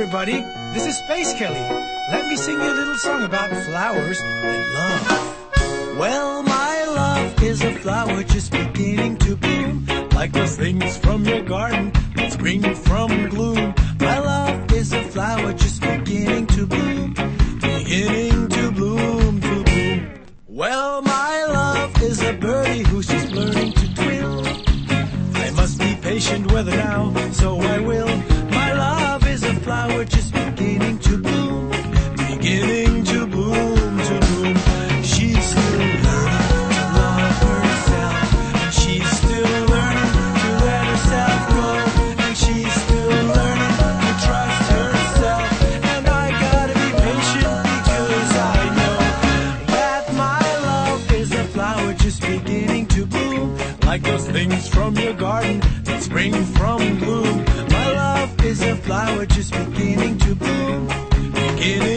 everybody. This is Space Kelly. Let me sing you a little song about flowers and love. Well, my love is a flower just beginning to bloom, like those things from your garden that spring from gloom. My love is a flower just beginning to bloom, beginning to bloom, to bloom. Well, my love is a birdie who's just learning to twill. I must be patient with her now, so I will. My love is a flower just beginning to bloom, beginning to bloom, to bloom. She's still learning to love herself, and she's still learning to let herself go, and she's still learning to trust herself. And I gotta be patient because I know that my love is a flower just beginning to bloom, like those things from your garden that spring from gloom. My love is a flower just beginning to bloom, beginning